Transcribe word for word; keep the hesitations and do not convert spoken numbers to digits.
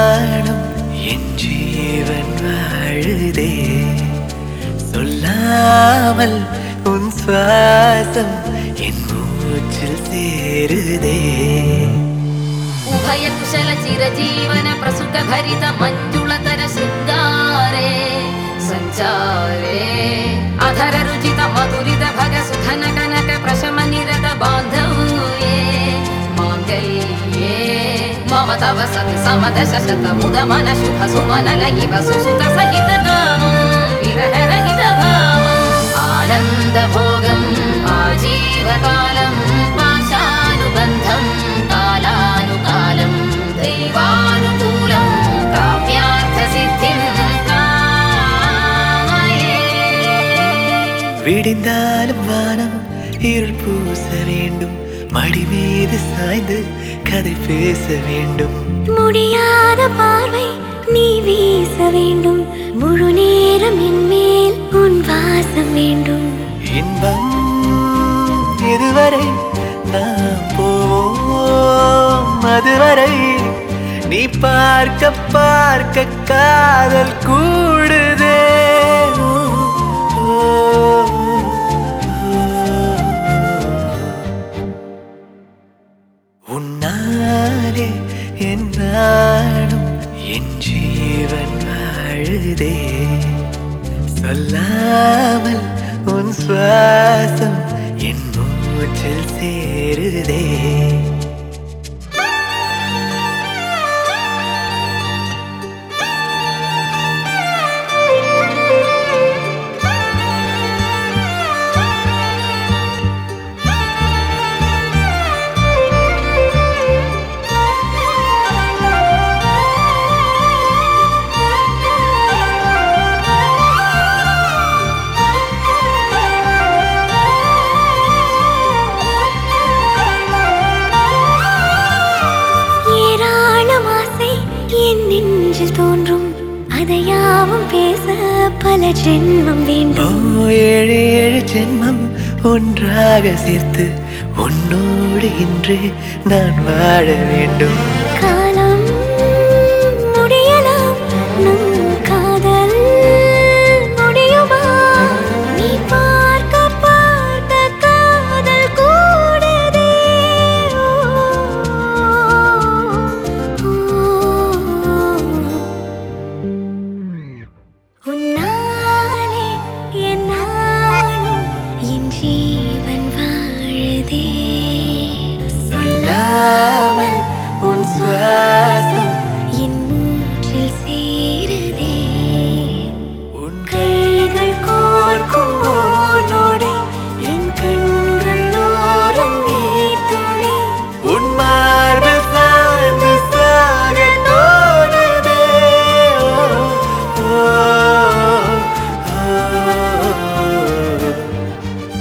நாணம் என் ஜீவன் வாழுதே சொல்லாமல் உன் சுவாசம் என் மூச்சில் சேருதே उभय कुशल चिरजीवन प्रसुत भरित मंजुलतर शृंगारे संचारे अधर रुचित मधुरित भग सुधन कनक प्रशम निरत बांधव्ये मांगल्ये मम तव सति समदश शत मुद मन शुभ सुमन लगिव सुसुत सहित गामं विरह रहित भावम् आनंद भोगम् आजीवकालं पाशानुबन्धं कालानुकालं दैवानुकूलं काव्यार्थ सिद्धिं कामये விடிந்தாலும் வானம் இருள் பூச வேண்டும் மடி மீது சாய்ந்து கதை பேச வேண்டும் முடியாத பார்வை நீ வீச வேண்டும் முழு நேரம் என் மேல் உன் வாசம் வேண்டும் இன்பம் இதுவரை நாம் போவோம் அதுவரை நீ பார்க்க பார்க்க காதல் கூடுதே உன்னாலே என் நாடும் என் ஜீவன் வாழுதே சொல்லாமல் உன் சுவாசம் என் மூச்சில் சேருதே தோன்றும் அதையாவும் பேச பல ஜென்மம் வேண்டும் ஏழு ஏழு ஜென்மம் ஒன்றாக சேர்த்து உன்னோடு இன்று நான் வாழ வேண்டும்